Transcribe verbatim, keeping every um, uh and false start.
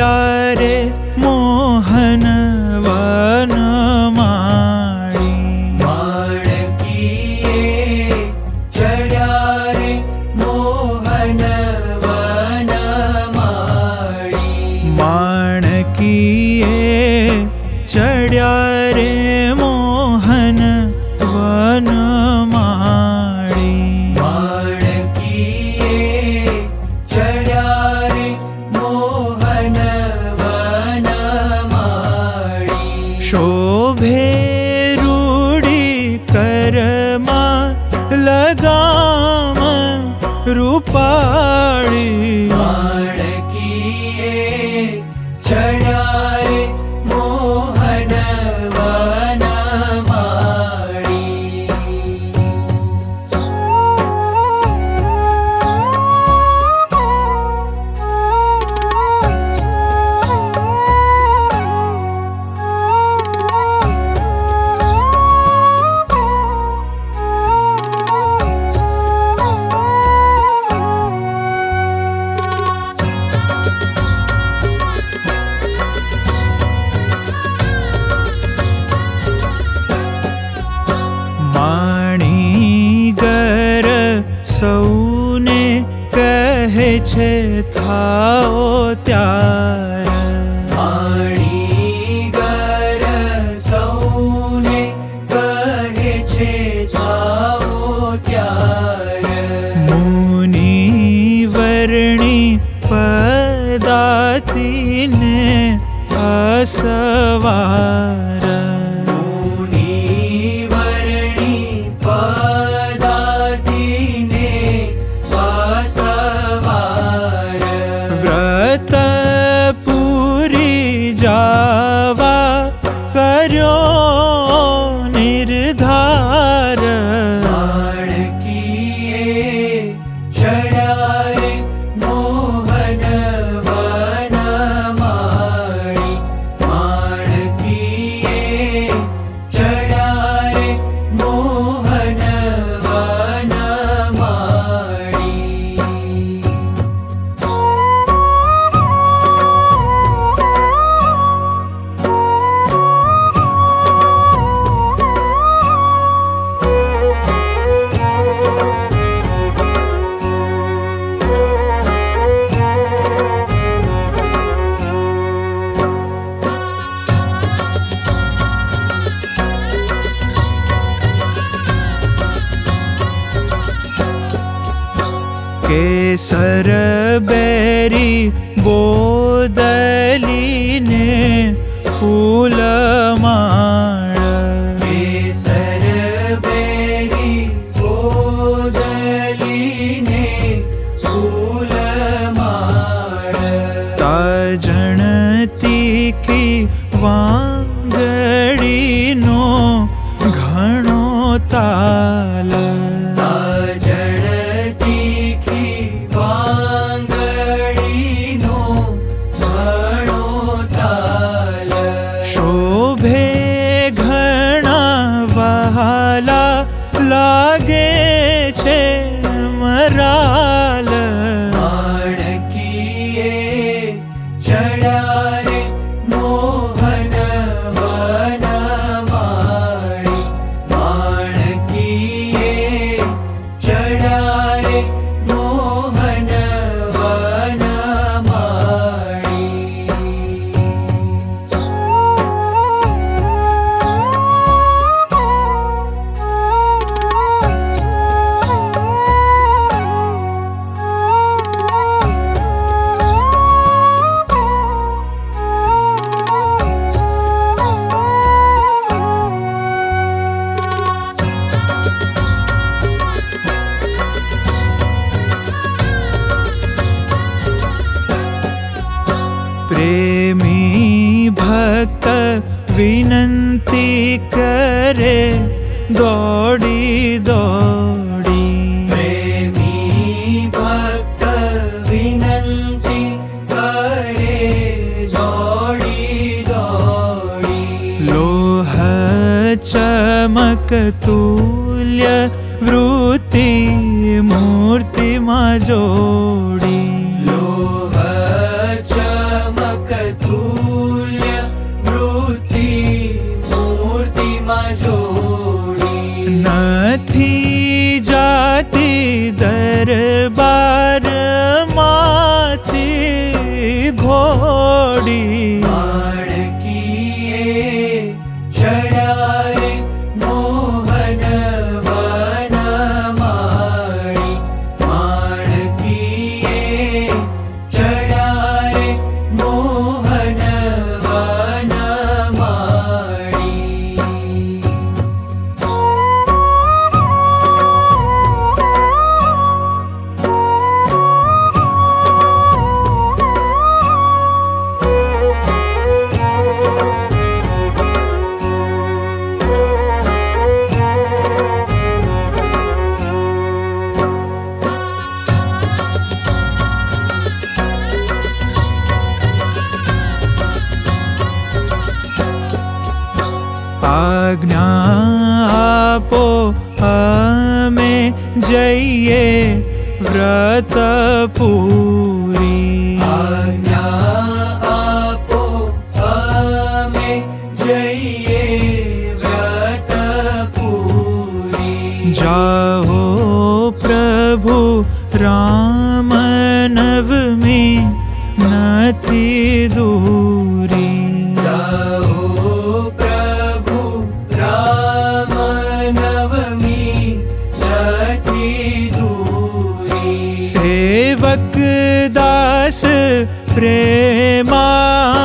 चढ़्या रे मोहन वनमाळी। माणकीये चढ़्या रे मोहन वनमाळी। माणकीये चढ़्या रे मोहन वनमाळी। माणकीये चढ़्या रे मोहन वनमाळी। शोभे रूढी करमा लगाम रूपाळी। माणकीये चढ़्या रे मोहन वनमाळी। माणिगर सौने कहे छे थाओ त्यार। माणिगर सौने कहे छे थाओ त्यार। मुनिवर्णी पदातिने असवार। मुनिवर्णी पदातिने असवार। व्रत पूरी जावा कर्यो निर्धार। माणकीये चढ़्या रे मोहन वनमाळी। माणकीये चढ़्या रे मोहन वनमाळी। केसर बेरी बोदलीने फूलमाळ। केसर बेरी बोदलीने फूलमाळ। ताजण तीखी वांगडीनो घणो ताल। ताजण तीखी वांगडीनो घणो ताल। शोभे घणा वहाला लागे छे मराल। माणकीये चढ़्या रे मोहन वनमाळी। माणकीये चढ़्या रे मोहन वनमाळी। प्रेमी भक्त विनंती करे दौड़ी दौड़ी। प्रेमी भक्त विनंती करे दौड़ी दौड़ी। लोह चमक तुल्य वृत्ति मूर्ति मा जोड़ी। लोह चमक थी जाती दरबार माथी घोड़ी माणकीए चढ़ाए मोहन वनमाळी माणकीए चढ़ाए मोहन वनमाळी आज्ञा आपो हमें जइए व्रत पूरी आज्ञा आपो हमें जइए व्रत पूरी जाओ प्रभु राम नवमी नथी दूरी जाओ प्रभु राम नवमी नथी दूरी सेवक दास प्रेमा